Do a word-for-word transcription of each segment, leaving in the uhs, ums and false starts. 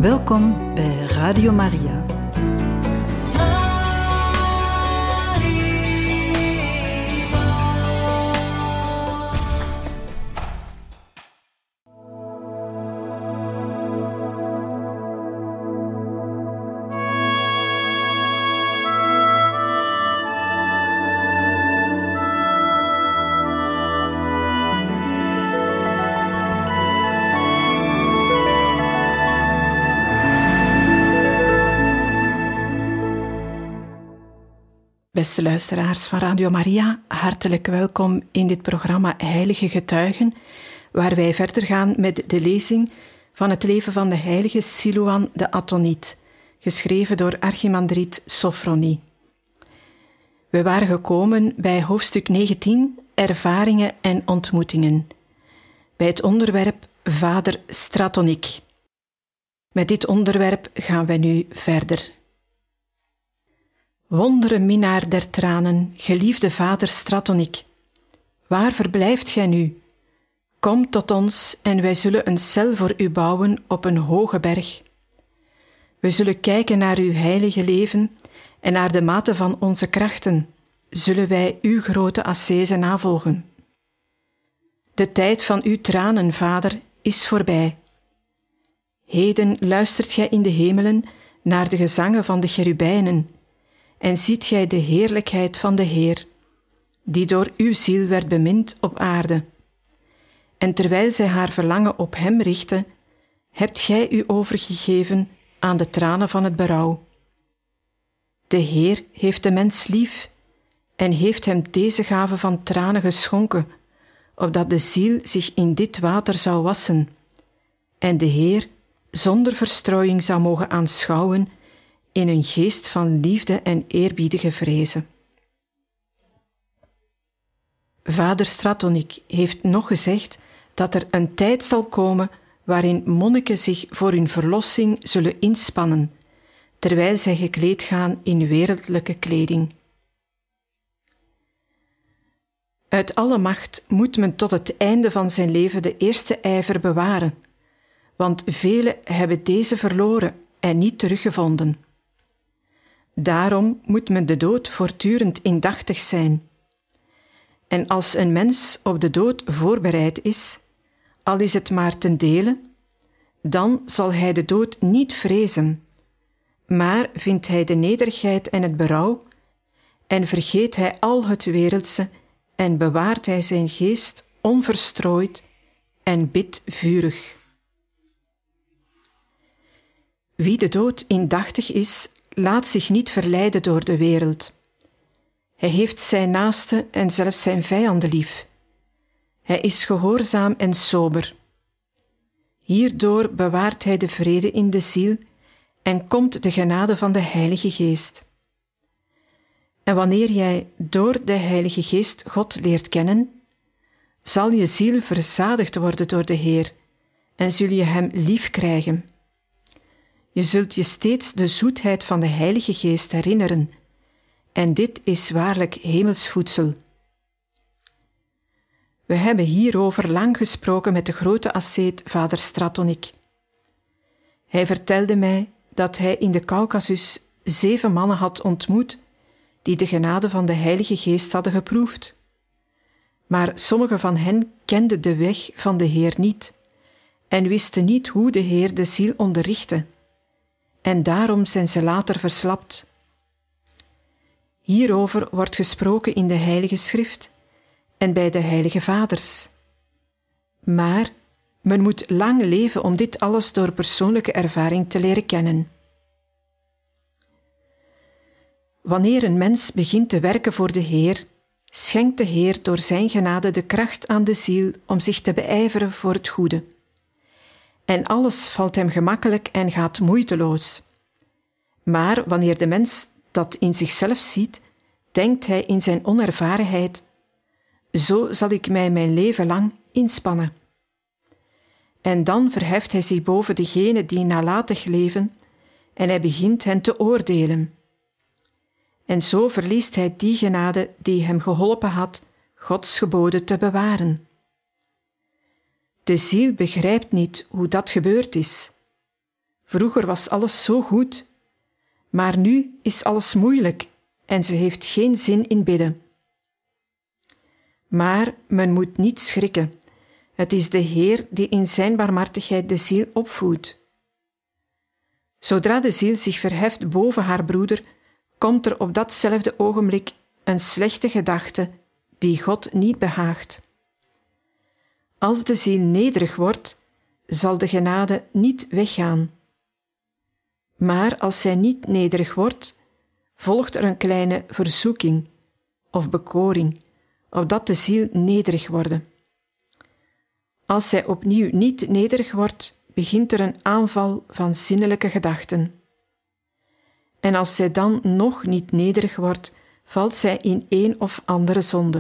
Welkom bij Radio Maria. Beste luisteraars van Radio Maria, hartelijk welkom in dit programma Heilige Getuigen, waar wij verder gaan met de lezing van het leven van de heilige Silouan de Athoniet, geschreven door Archimandriet Sophronie. We waren gekomen bij hoofdstuk negentien, Ervaringen en ontmoetingen, bij het onderwerp Vader Stratonik. Met dit onderwerp gaan wij nu verder. Wondere minnaar der tranen, geliefde vader Stratonik, waar verblijft gij nu? Kom tot ons en wij zullen een cel voor u bouwen op een hoge berg. We zullen kijken naar uw heilige leven en naar de mate van onze krachten, zullen wij uw grote ascese navolgen. De tijd van uw tranen, vader, is voorbij. Heden luistert gij in de hemelen naar de gezangen van de cherubijnen, en ziet gij de heerlijkheid van de Heer, die door uw ziel werd bemind op aarde. En terwijl zij haar verlangen op hem richtte, hebt gij u overgegeven aan de tranen van het berouw. De Heer heeft de mens lief en heeft hem deze gave van tranen geschonken, opdat de ziel zich in dit water zou wassen, en de Heer zonder verstrooiing zou mogen aanschouwen in een geest van liefde en eerbiedige vrezen. Vader Stratonik heeft nog gezegd dat er een tijd zal komen waarin monniken zich voor hun verlossing zullen inspannen, terwijl zij gekleed gaan in wereldlijke kleding. Uit alle macht moet men tot het einde van zijn leven de eerste ijver bewaren, want velen hebben deze verloren en niet teruggevonden. Daarom moet men de dood voortdurend indachtig zijn. En als een mens op de dood voorbereid is, al is het maar ten dele, dan zal hij de dood niet vrezen, maar vindt hij de nederigheid en het berouw, en vergeet hij al het wereldse en bewaart hij zijn geest onverstrooid en bidt vurig. Wie de dood indachtig is, laat zich niet verleiden door de wereld. Hij heeft zijn naaste en zelfs zijn vijanden lief. Hij is gehoorzaam en sober. Hierdoor bewaart hij de vrede in de ziel en komt de genade van de Heilige Geest. En wanneer jij door de Heilige Geest God leert kennen, zal je ziel verzadigd worden door de Heer en zul je hem lief krijgen. Je zult je steeds de zoetheid van de Heilige Geest herinneren, en dit is waarlijk hemels voedsel. We hebben hierover lang gesproken met de grote asceet vader Stratonik. Hij vertelde mij dat hij in de Caucasus zeven mannen had ontmoet die de genade van de Heilige Geest hadden geproefd. Maar sommige van hen kenden de weg van de Heer niet en wisten niet hoe de Heer de ziel onderrichtte. En daarom zijn ze later verslapt. Hierover wordt gesproken in de Heilige Schrift en bij de Heilige Vaders. Maar men moet lang leven om dit alles door persoonlijke ervaring te leren kennen. Wanneer een mens begint te werken voor de Heer, schenkt de Heer door zijn genade de kracht aan de ziel om zich te beijveren voor het goede. En alles valt hem gemakkelijk en gaat moeiteloos. Maar wanneer de mens dat in zichzelf ziet, denkt hij in zijn onervarenheid: zo zal ik mij mijn leven lang inspannen. En dan verheft hij zich boven degenen die nalatig leven en hij begint hen te oordelen. En zo verliest hij die genade die hem geholpen had Gods geboden te bewaren. De ziel begrijpt niet hoe dat gebeurd is. Vroeger was alles zo goed, maar nu is alles moeilijk en ze heeft geen zin in bidden. Maar men moet niet schrikken. Het is de Heer die in zijn barmhartigheid de ziel opvoedt. Zodra de ziel zich verheft boven haar broeder, komt er op datzelfde ogenblik een slechte gedachte die God niet behaagt. Als de ziel nederig wordt, zal de genade niet weggaan. Maar als zij niet nederig wordt, volgt er een kleine verzoeking of bekoring, opdat de ziel nederig wordt. Als zij opnieuw niet nederig wordt, begint er een aanval van zinnelijke gedachten. En als zij dan nog niet nederig wordt, valt zij in een of andere zonde.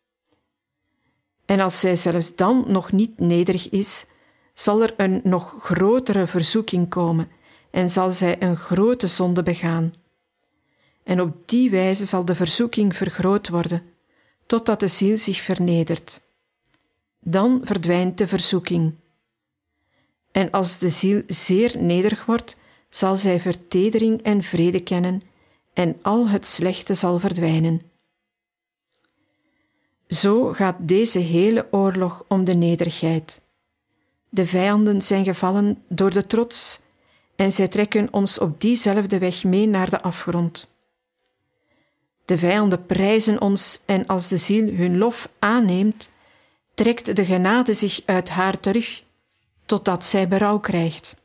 En als zij zelfs dan nog niet nederig is, zal er een nog grotere verzoeking komen en zal zij een grote zonde begaan. En op die wijze zal de verzoeking vergroot worden, totdat de ziel zich vernedert. Dan verdwijnt de verzoeking. En als de ziel zeer nederig wordt, zal zij vertedering en vrede kennen en al het slechte zal verdwijnen. Zo gaat deze hele oorlog om de nederigheid. De vijanden zijn gevallen door de trots en zij trekken ons op diezelfde weg mee naar de afgrond. De vijanden prijzen ons en als de ziel hun lof aanneemt, trekt de genade zich uit haar terug, totdat zij berouw krijgt.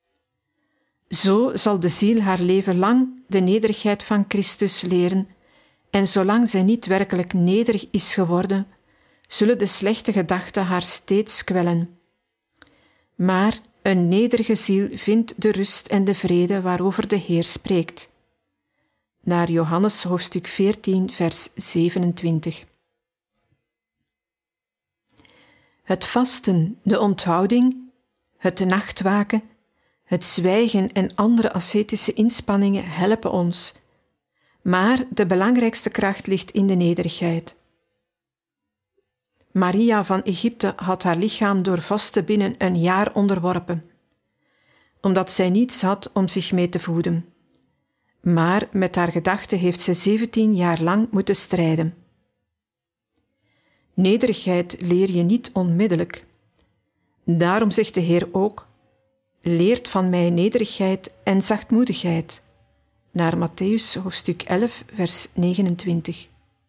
Zo zal de ziel haar leven lang de nederigheid van Christus leren, en zolang zij niet werkelijk nederig is geworden, zullen de slechte gedachten haar steeds kwellen. Maar een nederige ziel vindt de rust en de vrede waarover de Heer spreekt. Naar Johannes hoofdstuk veertien, vers zevenentwintig. Het vasten, de onthouding, het nachtwaken, het zwijgen en andere ascetische inspanningen helpen ons, maar de belangrijkste kracht ligt in de nederigheid. Maria van Egypte had haar lichaam door vasten binnen een jaar onderworpen, omdat zij niets had om zich mee te voeden. Maar met haar gedachten heeft zij zeventien jaar lang moeten strijden. Nederigheid leer je niet onmiddellijk. Daarom zegt de Heer ook: leert van mij nederigheid en zachtmoedigheid. Naar Mattheüs hoofdstuk elf, vers negenentwintig.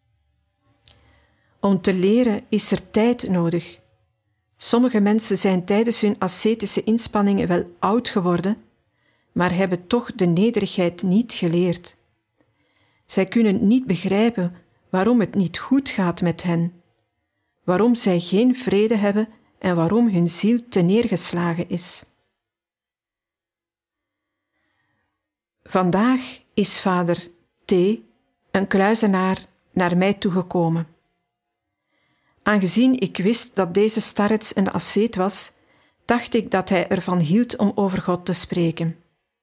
Om te leren is er tijd nodig. Sommige mensen zijn tijdens hun ascetische inspanningen wel oud geworden, maar hebben toch de nederigheid niet geleerd. Zij kunnen niet begrijpen waarom het niet goed gaat met hen, waarom zij geen vrede hebben en waarom hun ziel teneergeslagen is. Vandaag is vader T., een kluizenaar, naar mij toegekomen. Aangezien ik wist dat deze starets een asceet was, dacht ik dat hij ervan hield om over God te spreken.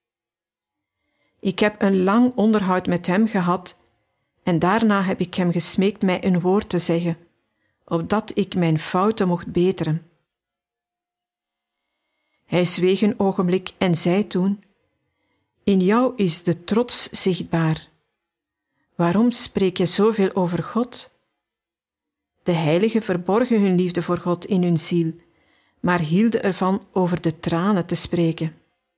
Ik heb een lang onderhoud met hem gehad en daarna heb ik hem gesmeekt mij een woord te zeggen, opdat ik mijn fouten mocht beteren. Hij zweeg een ogenblik en zei toen: in jou is de trots zichtbaar. Waarom spreek je zoveel over God? De heiligen verborgen hun liefde voor God in hun ziel, maar hielden ervan over de tranen te spreken.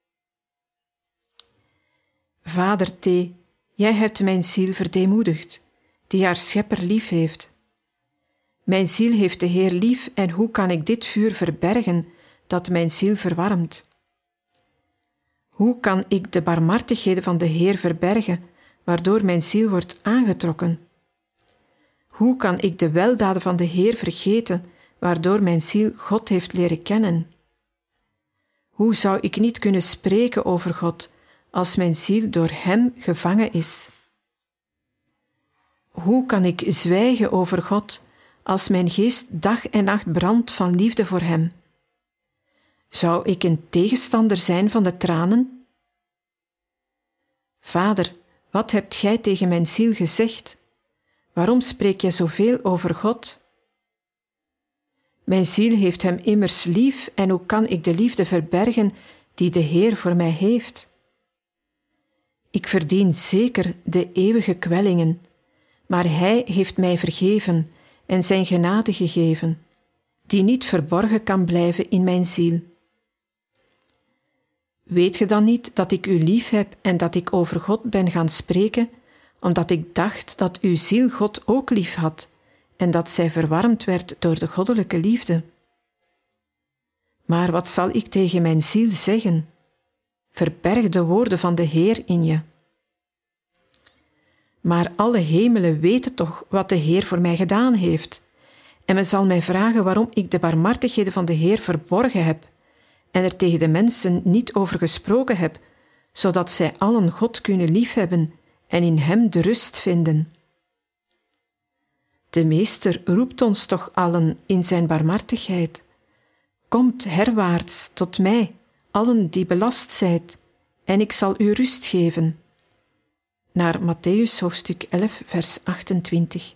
Vader T., jij hebt mijn ziel verdeemoedigd, die haar schepper lief heeft. Mijn ziel heeft de Heer lief en hoe kan ik dit vuur verbergen dat mijn ziel verwarmt? Hoe kan ik de barmhartigheden van de Heer verbergen, waardoor mijn ziel wordt aangetrokken? Hoe kan ik de weldaden van de Heer vergeten, waardoor mijn ziel God heeft leren kennen? Hoe zou ik niet kunnen spreken over God, als mijn ziel door Hem gevangen is? Hoe kan ik zwijgen over God, als mijn geest dag en nacht brandt van liefde voor Hem? Zou ik een tegenstander zijn van de tranen? Vader, wat hebt gij tegen mijn ziel gezegd? Waarom spreek jij zoveel over God? Mijn ziel heeft hem immers lief en hoe kan ik de liefde verbergen die de Heer voor mij heeft. Ik verdien zeker de eeuwige kwellingen, maar Hij heeft mij vergeven en zijn genade gegeven, die niet verborgen kan blijven in mijn ziel. Weet ge dan niet dat ik u lief heb en dat ik over God ben gaan spreken, omdat ik dacht dat uw ziel God ook lief had en dat zij verwarmd werd door de goddelijke liefde? Maar wat zal ik tegen mijn ziel zeggen? Verberg de woorden van de Heer in je. Maar alle hemelen weten toch wat de Heer voor mij gedaan heeft, en men zal mij vragen waarom ik de barmhartigheden van de Heer verborgen heb en er tegen de mensen niet over gesproken heb, zodat zij allen God kunnen liefhebben en in Hem de rust vinden. De Meester roept ons toch allen in zijn barmhartigheid. Komt herwaarts tot mij, allen die belast zijt, en ik zal u rust geven. Naar Mattheüs hoofdstuk elf, vers achtentwintig.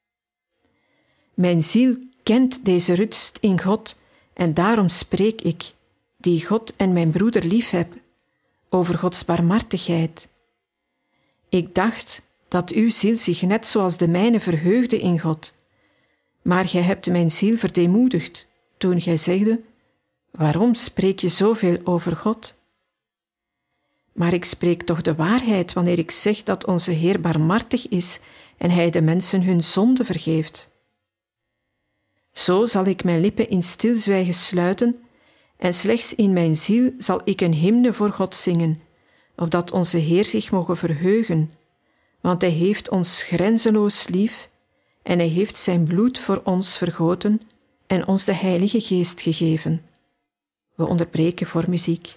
Mijn ziel kent deze rust in God, en daarom spreek ik, die God en mijn broeder lief heb, over Gods barmhartigheid. Ik dacht dat uw ziel zich net zoals de mijne verheugde in God, maar gij hebt mijn ziel verdeemoedigd, toen gij zegde, waarom spreek je zoveel over God? Maar ik spreek toch de waarheid wanneer ik zeg dat onze Heer barmhartig is en Hij de mensen hun zonde vergeeft. Zo zal ik mijn lippen in stilzwijgen sluiten en slechts in mijn ziel zal ik een hymne voor God zingen, opdat onze Heer zich moge verheugen, want Hij heeft ons grenzeloos lief en Hij heeft zijn bloed voor ons vergoten en ons de Heilige Geest gegeven. We onderbreken voor muziek.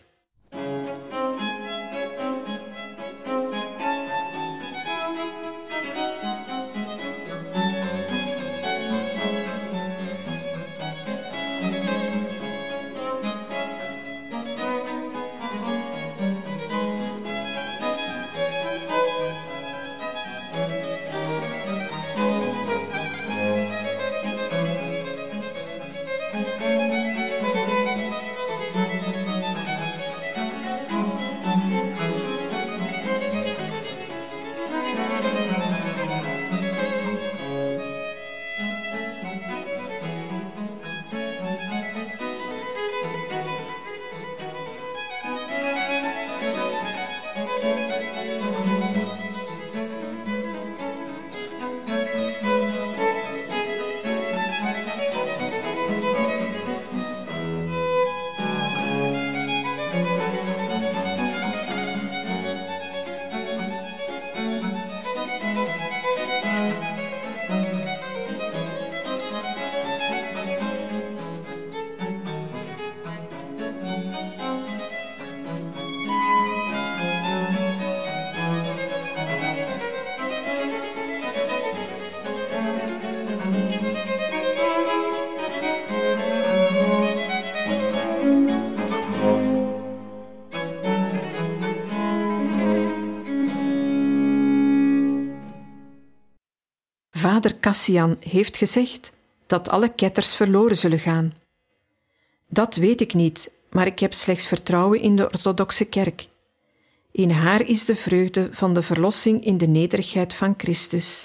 Vader Cassian heeft gezegd dat alle ketters verloren zullen gaan. Dat weet ik niet, maar ik heb slechts vertrouwen in de orthodoxe kerk. In haar is de vreugde van de verlossing in de nederigheid van Christus.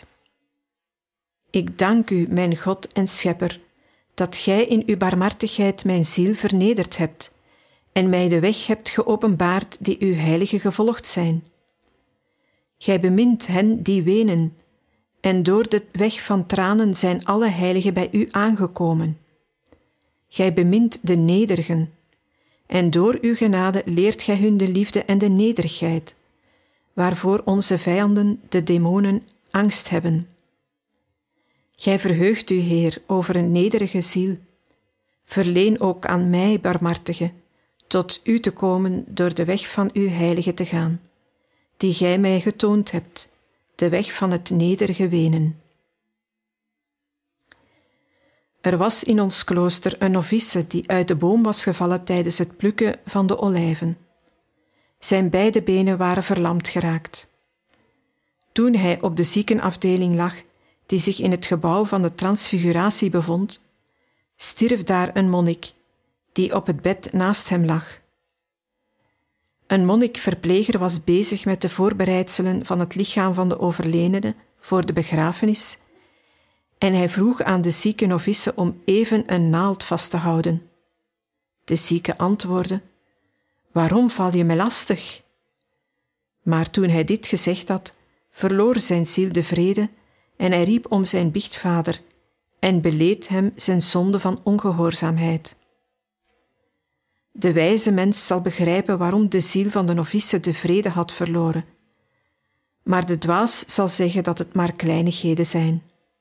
Ik dank u, mijn God en Schepper, dat gij in uw barmhartigheid mijn ziel vernederd hebt en mij de weg hebt geopenbaard die uw heiligen gevolgd zijn. Gij bemint hen die wenen, en door de weg van tranen zijn alle heiligen bij u aangekomen. Gij bemint de nederigen, en door uw genade leert gij hun de liefde en de nederigheid, waarvoor onze vijanden, de demonen, angst hebben. Gij verheugt u, Heer, over een nederige ziel. Verleen ook aan mij, barmhartige, tot u te komen door de weg van uw heilige te gaan, die gij mij getoond hebt, de weg van het nederige wenen. Er was in ons klooster een novice die uit de boom was gevallen tijdens het plukken van de olijven. Zijn beide benen waren verlamd geraakt. Toen hij op de ziekenafdeling lag, die zich in het gebouw van de transfiguratie bevond, stierf daar een monnik, die op het bed naast hem lag. Een monnik-verpleger was bezig met de voorbereidselen van het lichaam van de overledene voor de begrafenis en hij vroeg aan de zieke novice om even een naald vast te houden. De zieke antwoordde: "Waarom val je me lastig?" Maar toen hij dit gezegd had, verloor zijn ziel de vrede en hij riep om zijn biechtvader en beleed hem zijn zonde van ongehoorzaamheid. De wijze mens zal begrijpen waarom de ziel van de novice de vrede had verloren, maar de dwaas zal zeggen dat het maar kleinigheden zijn.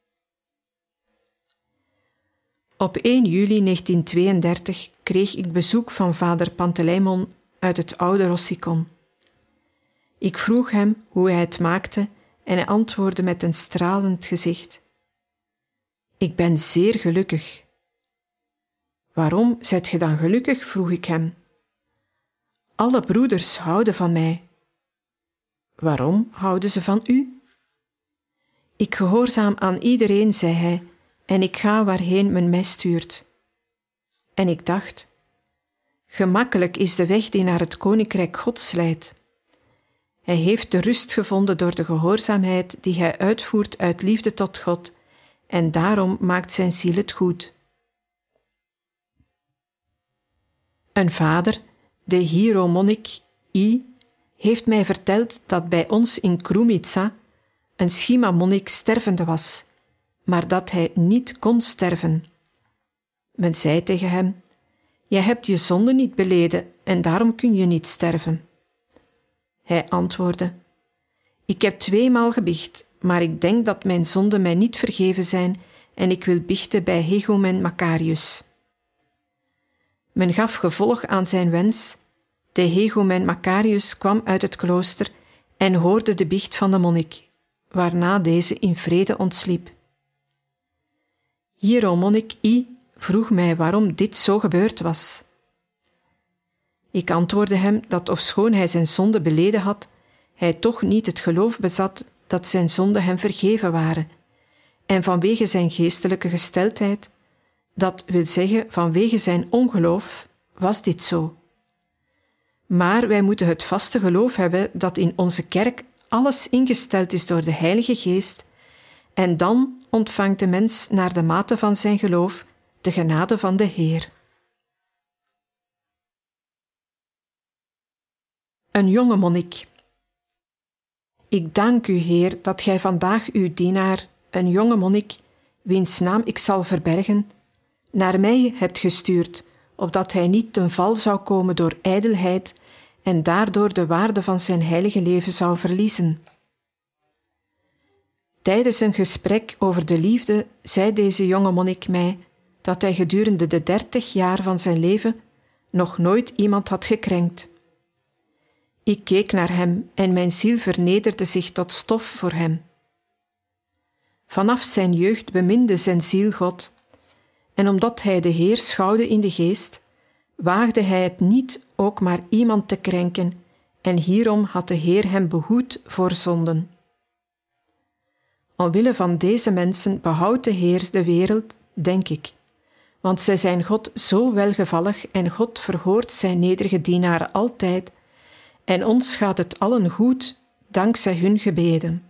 Op één juli negentienhonderdtweeëndertig kreeg ik bezoek van vader Panteleimon uit het oude Rossicon. Ik vroeg hem hoe hij het maakte en hij antwoordde met een stralend gezicht: "Ik ben zeer gelukkig." "Waarom zijt ge dan gelukkig?" vroeg ik hem. "Alle broeders houden van mij." "Waarom houden ze van u?" "Ik gehoorzaam aan iedereen," zei hij, "en ik ga waarheen men mij stuurt." En ik dacht: gemakkelijk is de weg die naar het koninkrijk Gods leidt. Hij heeft de rust gevonden door de gehoorzaamheid die hij uitvoert uit liefde tot God, en daarom maakt zijn ziel het goed. Een vader, de hieromonnik I, heeft mij verteld dat bij ons in Krumica een schima-monnik stervende was, maar dat hij niet kon sterven. Men zei tegen hem: "Jij hebt je zonde niet beleden en daarom kun je niet sterven." Hij antwoordde: "Ik heb tweemaal gebiecht, maar ik denk dat mijn zonden mij niet vergeven zijn en ik wil biechten bij Hegumen Macarius." Men gaf gevolg aan zijn wens. De Hegumen Macarius kwam uit het klooster en hoorde de biecht van de monnik, waarna deze in vrede ontsliep. Hieromonnik I vroeg mij waarom dit zo gebeurd was. Ik antwoordde hem dat ofschoon hij zijn zonde beleden had, hij toch niet het geloof bezat dat zijn zonden hem vergeven waren, en vanwege zijn geestelijke gesteldheid, dat wil zeggen vanwege zijn ongeloof, was dit zo. Maar wij moeten het vaste geloof hebben dat in onze kerk alles ingesteld is door de Heilige Geest, en dan ontvangt de mens naar de mate van zijn geloof de genade van de Heer. Een jonge monnik. Ik dank u, Heer, dat gij vandaag uw dienaar, een jonge monnik, wiens naam ik zal verbergen, naar mij hebt gestuurd, opdat hij niet ten val zou komen door ijdelheid en daardoor de waarde van zijn heilige leven zou verliezen. Tijdens een gesprek over de liefde zei deze jonge monnik mij dat hij gedurende de dertig jaar van zijn leven nog nooit iemand had gekrenkt. Ik keek naar hem en mijn ziel vernederde zich tot stof voor hem. Vanaf zijn jeugd beminde zijn ziel God, en omdat hij de Heer schouwde in de geest, waagde hij het niet ook maar iemand te krenken, en hierom had de Heer hem behoed voor zonden. Omwille van deze mensen behoudt de Heer de wereld, denk ik, want zij zijn God zo welgevallig en God verhoort zijn nederige dienaren altijd, en ons gaat het allen goed, dankzij hun gebeden.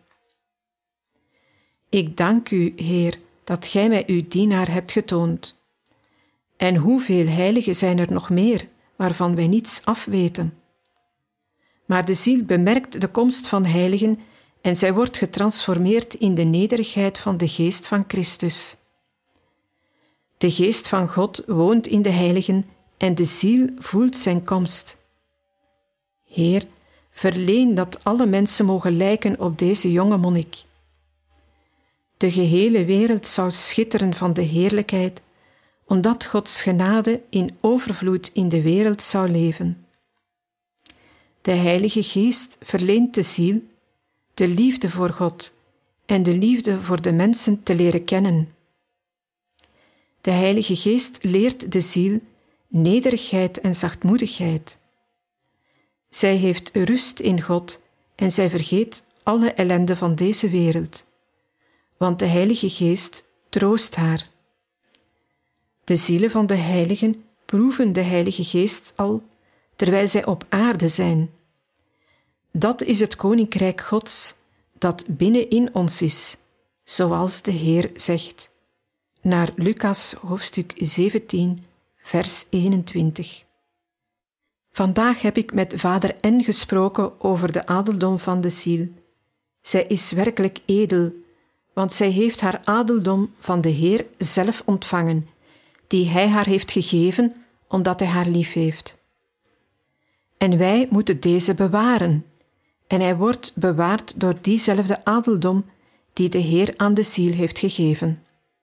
Ik dank u, Heer, dat gij mij uw dienaar hebt getoond. En hoeveel heiligen zijn er nog meer, waarvan wij niets afweten. Maar de ziel bemerkt de komst van heiligen en zij wordt getransformeerd in de nederigheid van de geest van Christus. De geest van God woont in de heiligen en de ziel voelt zijn komst. Heer, verleen dat alle mensen mogen lijken op deze jonge monnik. De gehele wereld zou schitteren van de heerlijkheid, omdat Gods genade in overvloed in de wereld zou leven. De Heilige Geest verleent de ziel de liefde voor God en de liefde voor de mensen te leren kennen. De Heilige Geest leert de ziel nederigheid en zachtmoedigheid. Zij heeft rust in God en zij vergeet alle ellende van deze wereld, want de Heilige Geest troost haar. De zielen van de heiligen proeven de Heilige Geest al, terwijl zij op aarde zijn. Dat is het koninkrijk Gods, dat binnenin ons is, zoals de Heer zegt. Naar Lucas hoofdstuk zeventien, vers eenentwintig. Vandaag heb ik met vader N. gesproken over de adeldom van de ziel. Zij is werkelijk edel, want zij heeft haar adeldom van de Heer zelf ontvangen, die Hij haar heeft gegeven, omdat Hij haar lief heeft. En wij moeten deze bewaren, en hij wordt bewaard door diezelfde adeldom die de Heer aan de ziel heeft gegeven.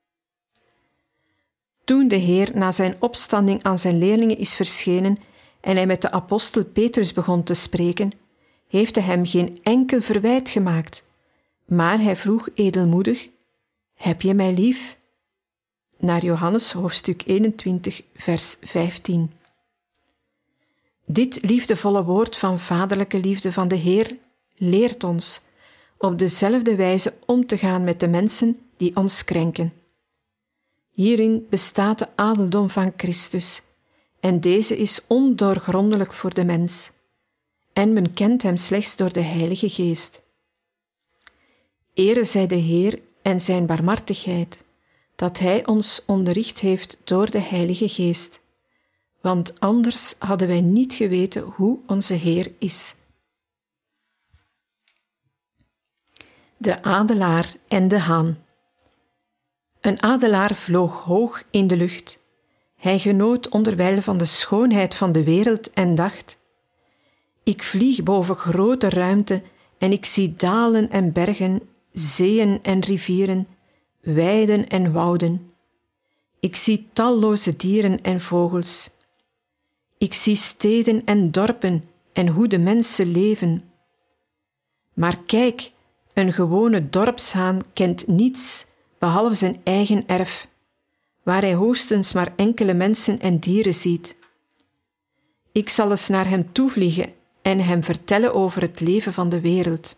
Toen de Heer na zijn opstanding aan zijn leerlingen is verschenen en hij met de apostel Petrus begon te spreken, heeft hij hem geen enkel verwijt gemaakt, maar hij vroeg edelmoedig: heb je mij lief? Naar Johannes hoofdstuk eenentwintig, vers vijftien. Dit liefdevolle woord van vaderlijke liefde van de Heer leert ons op dezelfde wijze om te gaan met de mensen die ons krenken. Hierin bestaat de adeldom van Christus, en deze is ondoorgrondelijk voor de mens, en men kent hem slechts door de Heilige Geest. Ere zij de Heer en zijn barmhartigheid, dat Hij ons onderricht heeft door de Heilige Geest, want anders hadden wij niet geweten hoe onze Heer is. De adelaar en de haan. Een adelaar vloog hoog in de lucht. Hij genoot onderwijl van de schoonheid van de wereld en dacht: ik vlieg boven grote ruimte en ik zie dalen en bergen, zeeën en rivieren, weiden en wouden. Ik zie talloze dieren en vogels. Ik zie steden en dorpen en hoe de mensen leven. Maar kijk, een gewone dorpshaan kent niets behalve zijn eigen erf, waar hij hoogstens maar enkele mensen en dieren ziet. Ik zal eens naar hem toevliegen en hem vertellen over het leven van de wereld.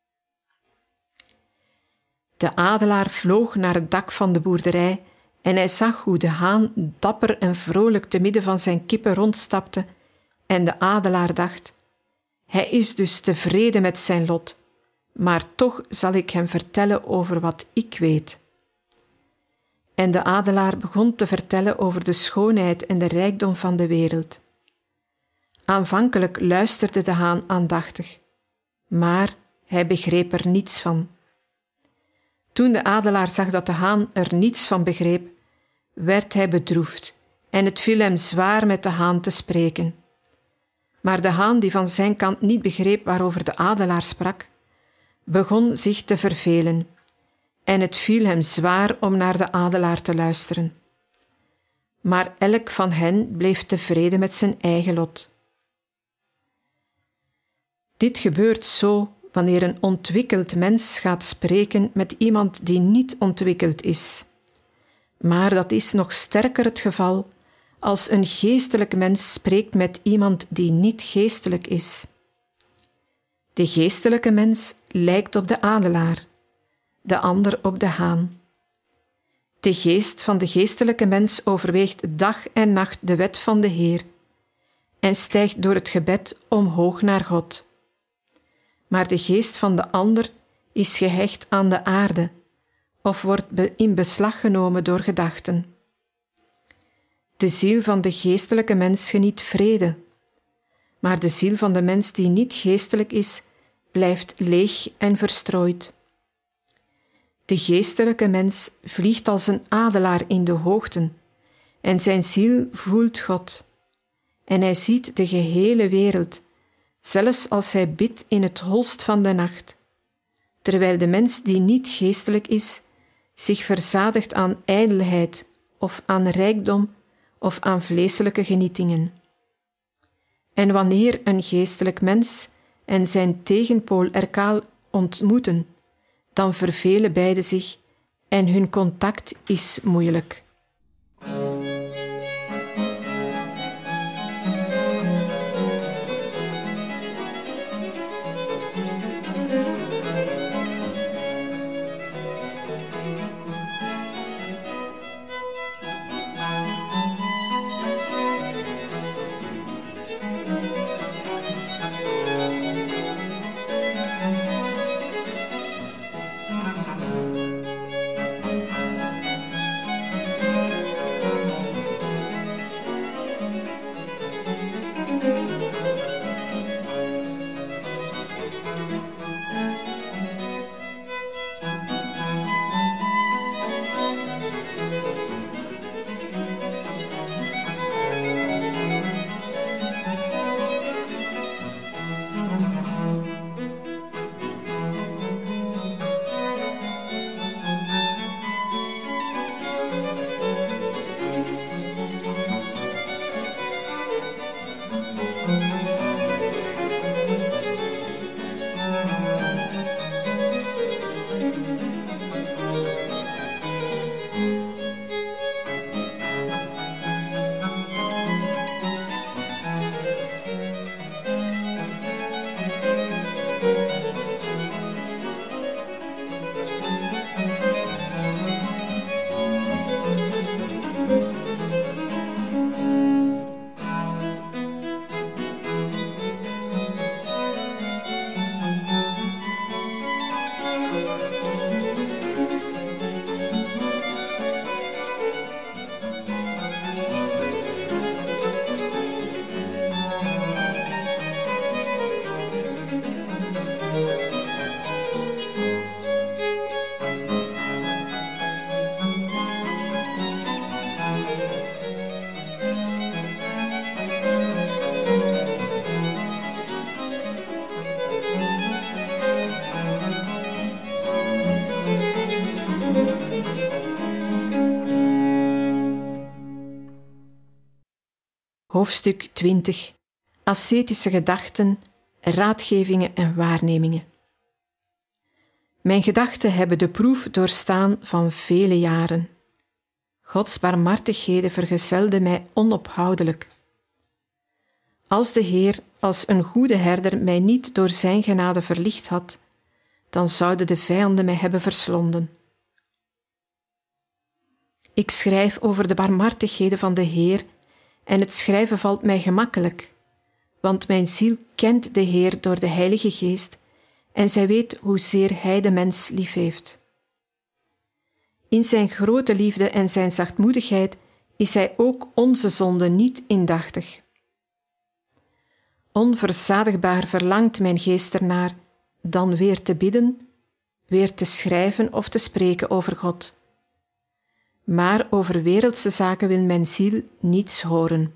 De adelaar vloog naar het dak van de boerderij en hij zag hoe de haan dapper en vrolijk te midden van zijn kippen rondstapte en de adelaar dacht: hij is dus tevreden met zijn lot, maar toch zal ik hem vertellen over wat ik weet. En de adelaar begon te vertellen over de schoonheid en de rijkdom van de wereld. Aanvankelijk luisterde de haan aandachtig, maar hij begreep er niets van. Toen de adelaar zag dat de haan er niets van begreep, werd hij bedroefd en het viel hem zwaar met de haan te spreken. Maar de haan, die van zijn kant niet begreep waarover de adelaar sprak, begon zich te vervelen en het viel hem zwaar om naar de adelaar te luisteren. Maar elk van hen bleef tevreden met zijn eigen lot. Dit gebeurt zo wanneer een ontwikkeld mens gaat spreken met iemand die niet ontwikkeld is. Maar dat is nog sterker het geval als een geestelijk mens spreekt met iemand die niet geestelijk is. De geestelijke mens lijkt op de adelaar, de ander op de haan. De geest van de geestelijke mens overweegt dag en nacht de wet van de Heer en stijgt door het gebed omhoog naar God. Maar de geest van de ander is gehecht aan de aarde of wordt in beslag genomen door gedachten. De ziel van de geestelijke mens geniet vrede, maar de ziel van de mens die niet geestelijk is, blijft leeg en verstrooid. De geestelijke mens vliegt als een adelaar in de hoogten en zijn ziel voelt God. En hij ziet de gehele wereld, zelfs als hij bidt in het holst van de nacht, terwijl de mens die niet geestelijk is, zich verzadigt aan ijdelheid of aan rijkdom of aan vleeselijke genietingen. En wanneer een geestelijk mens en zijn tegenpool elkaar ontmoeten, dan vervelen beide zich en hun contact is moeilijk. Hoofdstuk twintig. Ascetische gedachten, raadgevingen en waarnemingen. Mijn gedachten hebben de proef doorstaan van vele jaren. Gods barmhartigheden vergezelden mij onophoudelijk. Als de Heer als een goede herder mij niet door zijn genade verlicht had, dan zouden de vijanden mij hebben verslonden. Ik schrijf over de barmhartigheden van de Heer en het schrijven valt mij gemakkelijk, want mijn ziel kent de Heer door de Heilige Geest en zij weet hoezeer Hij de mens lief heeft. In zijn grote liefde en zijn zachtmoedigheid is Hij ook onze zonde niet indachtig. Onverzadigbaar verlangt mijn geest ernaar dan weer te bidden, weer te schrijven of te spreken over God. Maar over wereldse zaken wil mijn ziel niets horen.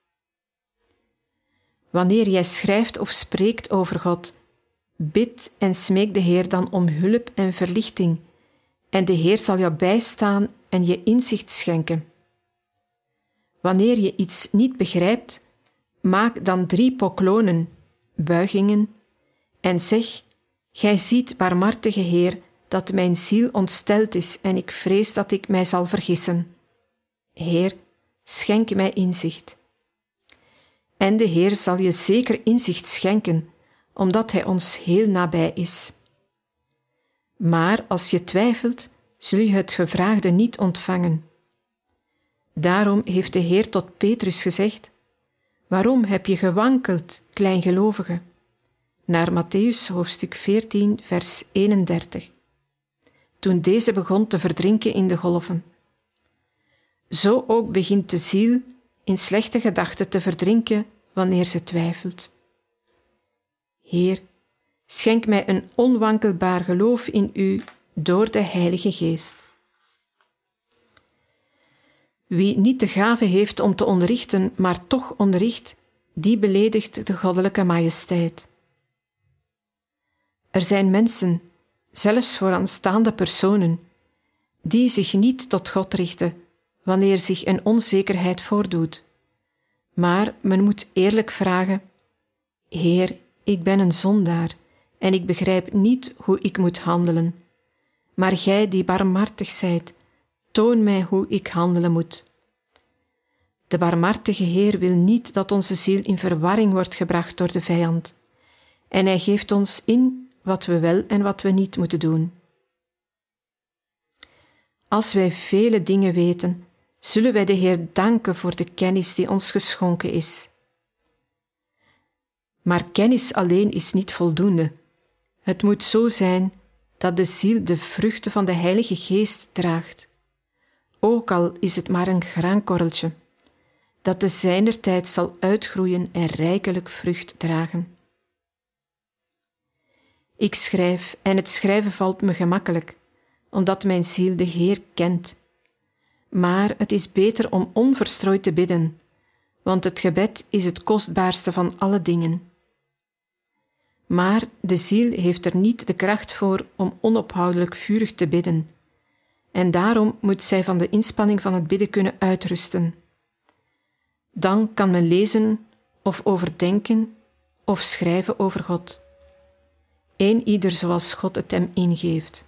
Wanneer jij schrijft of spreekt over God, bid en smeek de Heer dan om hulp en verlichting, en de Heer zal jou bijstaan en je inzicht schenken. Wanneer je iets niet begrijpt, maak dan drie poklonen, buigingen, en zeg: Gij ziet, barmhartige Heer, dat mijn ziel ontsteld is en ik vrees dat ik mij zal vergissen. Heer, schenk mij inzicht. En de Heer zal je zeker inzicht schenken, omdat Hij ons heel nabij is. Maar als je twijfelt, zul je het gevraagde niet ontvangen. Daarom heeft de Heer tot Petrus gezegd: Waarom heb je gewankeld, kleingelovige? Naar Mattheüs hoofdstuk veertien, vers eenendertig. Toen deze begon te verdrinken in de golven. Zo ook begint de ziel in slechte gedachten te verdrinken wanneer ze twijfelt. Heer, schenk mij een onwankelbaar geloof in U door de Heilige Geest. Wie niet de gave heeft om te onderrichten, maar toch onderricht, die beledigt de goddelijke majesteit. Er zijn mensen, zelfs vooraanstaande personen, die zich niet tot God richten wanneer zich een onzekerheid voordoet. Maar men moet eerlijk vragen: Heer, ik ben een zondaar en ik begrijp niet hoe ik moet handelen. Maar Gij die barmhartig zijt, toon mij hoe ik handelen moet. De barmhartige Heer wil niet dat onze ziel in verwarring wordt gebracht door de vijand, en Hij geeft ons in wat we wel en wat we niet moeten doen. Als wij vele dingen weten, zullen wij de Heer danken voor de kennis die ons geschonken is. Maar kennis alleen is niet voldoende. Het moet zo zijn dat de ziel de vruchten van de Heilige Geest draagt, ook al is het maar een graankorreltje, dat te zijner tijd zal uitgroeien en rijkelijk vrucht dragen. Ik schrijf en het schrijven valt me gemakkelijk, omdat mijn ziel de Heer kent. Maar het is beter om onverstrooid te bidden, want het gebed is het kostbaarste van alle dingen. Maar de ziel heeft er niet de kracht voor om onophoudelijk vurig te bidden, en daarom moet zij van de inspanning van het bidden kunnen uitrusten. Dan kan men lezen of overdenken of schrijven over God. Eén ieder zoals God het hem ingeeft.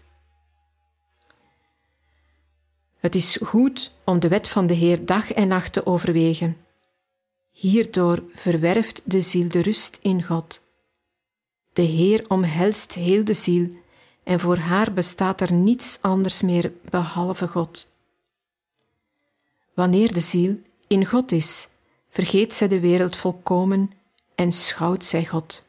Het is goed om de wet van de Heer dag en nacht te overwegen. Hierdoor verwerft de ziel de rust in God. De Heer omhelst heel de ziel en voor haar bestaat er niets anders meer behalve God. Wanneer de ziel in God is, vergeet zij de wereld volkomen en schouwt zij God.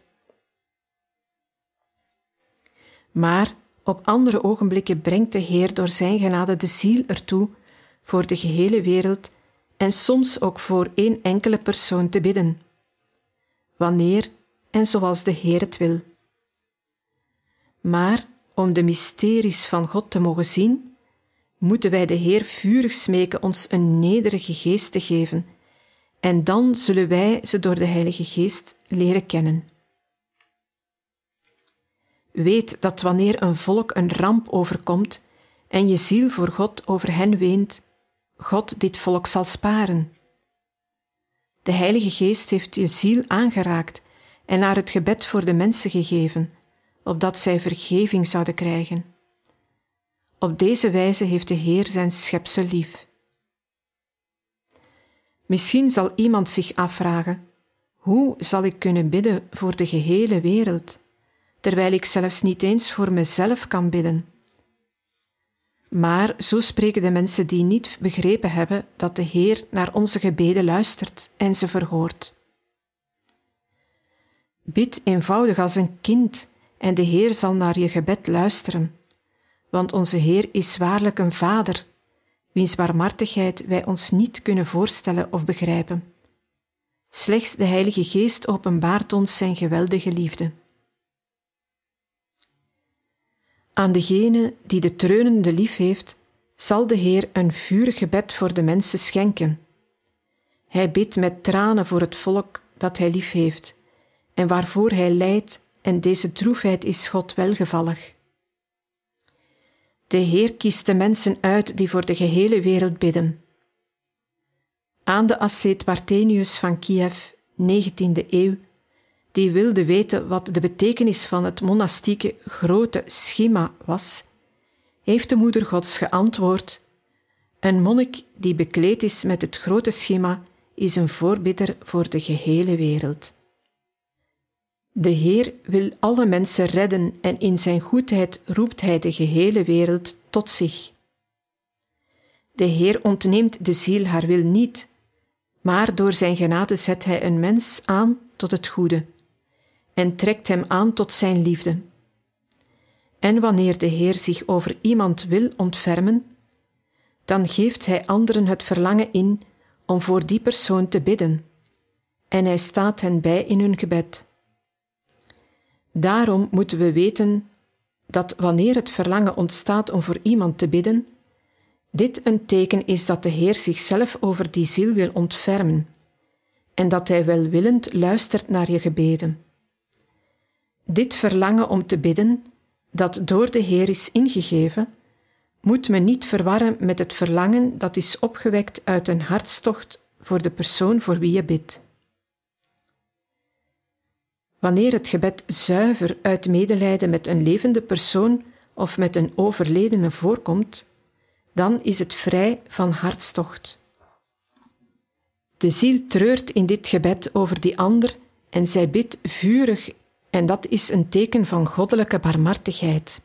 Maar op andere ogenblikken brengt de Heer door zijn genade de ziel ertoe voor de gehele wereld en soms ook voor één enkele persoon te bidden, wanneer en zoals de Heer het wil. Maar om de mysteries van God te mogen zien, moeten wij de Heer vurig smeken ons een nederige geest te geven, en dan zullen wij ze door de Heilige Geest leren kennen. Weet dat wanneer een volk een ramp overkomt en je ziel voor God over hen weent, God dit volk zal sparen. De Heilige Geest heeft je ziel aangeraakt en naar het gebed voor de mensen gegeven, opdat zij vergeving zouden krijgen. Op deze wijze heeft de Heer zijn schepsel lief. Misschien zal iemand zich afvragen: hoe zal ik kunnen bidden voor de gehele wereld, terwijl ik zelfs niet eens voor mezelf kan bidden? Maar zo spreken de mensen die niet begrepen hebben dat de Heer naar onze gebeden luistert en ze verhoort. Bid eenvoudig als een kind en de Heer zal naar je gebed luisteren, want onze Heer is waarlijk een Vader, wiens barmhartigheid wij ons niet kunnen voorstellen of begrijpen. Slechts de Heilige Geest openbaart ons zijn geweldige liefde. Aan degene die de treurende lief heeft, zal de Heer een vurig gebed voor de mensen schenken. Hij bidt met tranen voor het volk dat hij lief heeft en waarvoor hij lijdt, en deze droefheid is God welgevallig. De Heer kiest de mensen uit die voor de gehele wereld bidden. Aan de asceet Barthenius van Kiev, negentiende eeuw, die wilde weten wat de betekenis van het monastieke grote schema was, heeft de Moeder Gods geantwoord: een monnik die bekleed is met het grote schema is een voorbidder voor de gehele wereld. De Heer wil alle mensen redden en in zijn goedheid roept hij de gehele wereld tot zich. De Heer ontneemt de ziel haar wil niet, maar door zijn genade zet hij een mens aan tot het goede en trekt hem aan tot zijn liefde. En wanneer de Heer zich over iemand wil ontfermen, dan geeft hij anderen het verlangen in om voor die persoon te bidden, en hij staat hen bij in hun gebed. Daarom moeten we weten dat wanneer het verlangen ontstaat om voor iemand te bidden, dit een teken is dat de Heer zichzelf over die ziel wil ontfermen en dat hij welwillend luistert naar je gebeden. Dit verlangen om te bidden, dat door de Heer is ingegeven, moet men niet verwarren met het verlangen dat is opgewekt uit een hartstocht voor de persoon voor wie je bidt. Wanneer het gebed zuiver uit medelijden met een levende persoon of met een overledene voorkomt, dan is het vrij van hartstocht. De ziel treurt in dit gebed over die ander en zij bidt vurig, en dat is een teken van goddelijke barmhartigheid.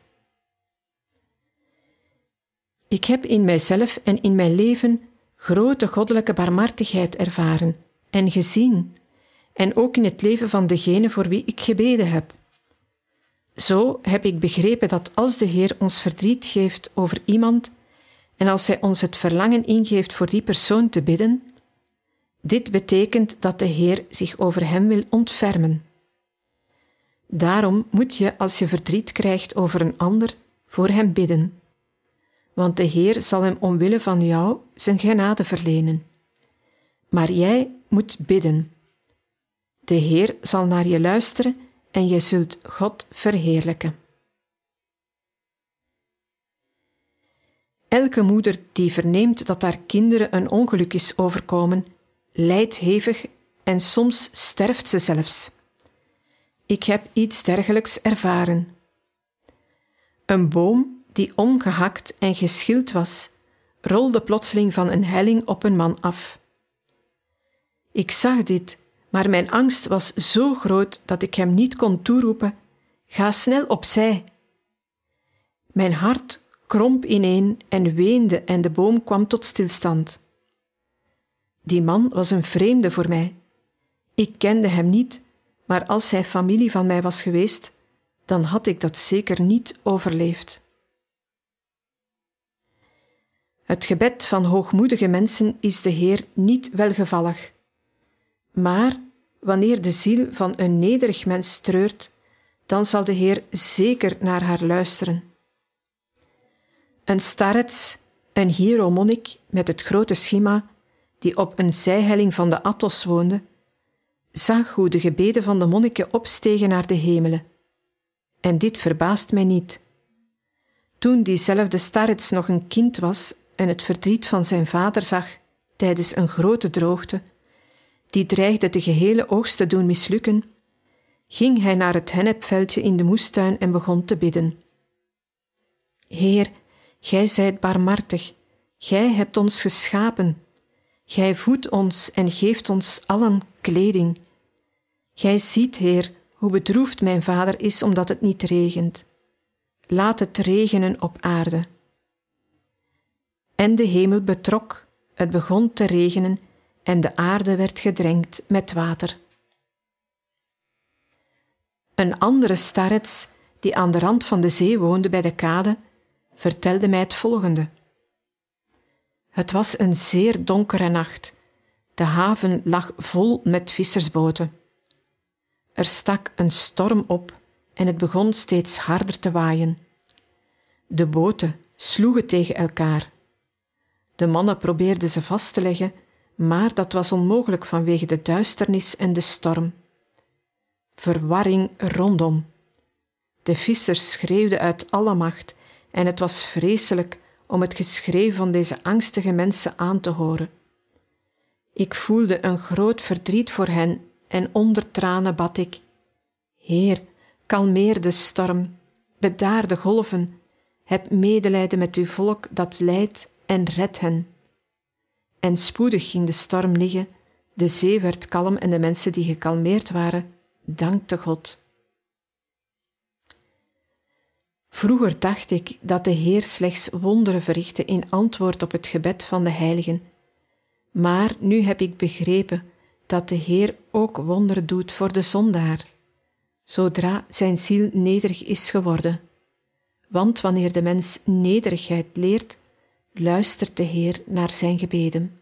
Ik heb in mijzelf en in mijn leven grote goddelijke barmhartigheid ervaren en gezien, en ook in het leven van degene voor wie ik gebeden heb. Zo heb ik begrepen dat als de Heer ons verdriet geeft over iemand en als Hij ons het verlangen ingeeft voor die persoon te bidden, dit betekent dat de Heer zich over hem wil ontfermen. Daarom moet je, als je verdriet krijgt over een ander, voor hem bidden, want de Heer zal hem omwille van jou zijn genade verlenen. Maar jij moet bidden. De Heer zal naar je luisteren en je zult God verheerlijken. Elke moeder die verneemt dat haar kinderen een ongeluk is overkomen, lijdt hevig en soms sterft ze zelfs. Ik heb iets dergelijks ervaren. Een boom die omgehakt en geschild was, rolde plotseling van een helling op een man af. Ik zag dit, maar mijn angst was zo groot dat ik hem niet kon toeroepen: ga snel opzij. Mijn hart kromp ineen en weende en de boom kwam tot stilstand. Die man was een vreemde voor mij. Ik kende hem niet, maar als hij familie van mij was geweest, dan had ik dat zeker niet overleefd. Het gebed van hoogmoedige mensen is de Heer niet welgevallig. Maar wanneer de ziel van een nederig mens treurt, dan zal de Heer zeker naar haar luisteren. Een starets, een hieromonnik met het grote schema, die op een zijhelling van de Athos woonde, zag hoe de gebeden van de monniken opstegen naar de hemelen. En dit verbaast mij niet. Toen diezelfde starets nog een kind was en het verdriet van zijn vader zag tijdens een grote droogte, die dreigde de gehele oogst te doen mislukken, ging hij naar het hennepveldje in de moestuin en begon te bidden. Heer, gij zijt barmhartig, gij hebt ons geschapen, gij voedt ons en geeft ons allen kleding. Gij ziet, Heer, hoe bedroefd mijn vader is omdat het niet regent. Laat het regenen op aarde. En de hemel betrok, het begon te regenen en de aarde werd gedrenkt met water. Een andere starets, die aan de rand van de zee woonde bij de kade, vertelde mij het volgende. Het was een zeer donkere nacht. De haven lag vol met vissersboten. Er stak een storm op en het begon steeds harder te waaien. De boten sloegen tegen elkaar. De mannen probeerden ze vast te leggen, maar dat was onmogelijk vanwege de duisternis en de storm. Verwarring rondom. De vissers schreeuwden uit alle macht en het was vreselijk om het geschreeuw van deze angstige mensen aan te horen. Ik voelde een groot verdriet voor hen en onder tranen bad ik: Heer, kalmeer de storm, bedaar de golven, heb medelijden met uw volk dat lijdt en red hen. En spoedig ging de storm liggen, de zee werd kalm en de mensen die gekalmeerd waren, dankten God. Vroeger dacht ik dat de Heer slechts wonderen verrichtte in antwoord op het gebed van de heiligen, maar nu heb ik begrepen dat de Heer ook wonderen doet voor de zondaar, zodra zijn ziel nederig is geworden. Want wanneer de mens nederigheid leert, luistert de Heer naar zijn gebeden.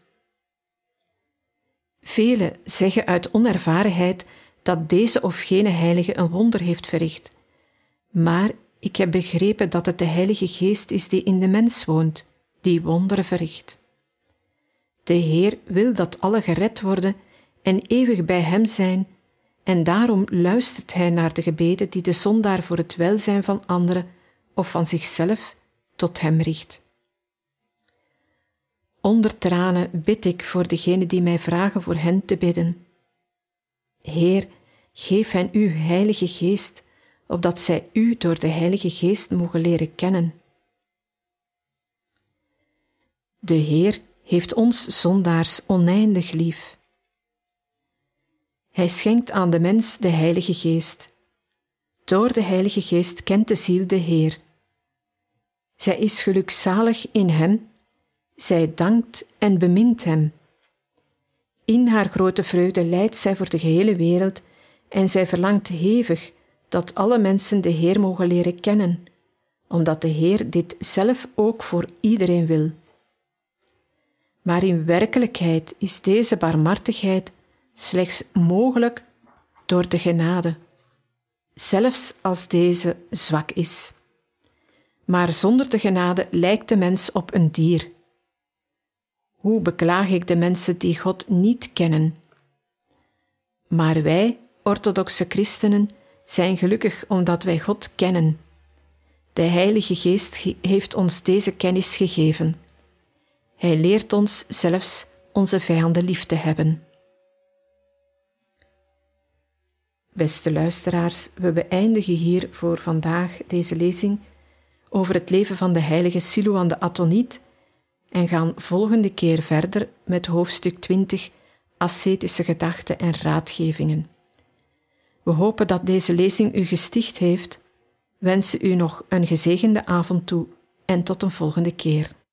Velen zeggen uit onervarenheid dat deze of gene heilige een wonder heeft verricht, maar ik heb begrepen dat het de Heilige Geest is die in de mens woont, die wonderen verricht. De Heer wil dat alle gered worden en eeuwig bij hem zijn, en daarom luistert hij naar de gebeden die de zondaar voor het welzijn van anderen of van zichzelf tot hem richt. Onder tranen bid ik voor degenen die mij vragen voor hen te bidden. Heer, geef hen uw Heilige Geest, opdat zij u door de Heilige Geest mogen leren kennen. De Heer heeft ons zondaars oneindig lief. Hij schenkt aan de mens de Heilige Geest. Door de Heilige Geest kent de ziel de Heer. Zij is gelukzalig in hem, zij dankt en bemint hem. In haar grote vreugde lijdt zij voor de gehele wereld en zij verlangt hevig dat alle mensen de Heer mogen leren kennen, omdat de Heer dit zelf ook voor iedereen wil. Maar in werkelijkheid is deze barmhartigheid slechts mogelijk door de genade, zelfs als deze zwak is. Maar zonder de genade lijkt de mens op een dier. Hoe beklaag ik de mensen die God niet kennen? Maar wij, orthodoxe christenen, zijn gelukkig omdat wij God kennen. De Heilige Geest heeft ons deze kennis gegeven. Hij leert ons zelfs onze vijanden lief te hebben. Beste luisteraars, we beëindigen hier voor vandaag deze lezing over het leven van de heilige Silouan de Attoniet en gaan volgende keer verder met hoofdstuk twintig, ascetische gedachten en raadgevingen. We hopen dat deze lezing u gesticht heeft, wensen u nog een gezegende avond toe en tot een volgende keer.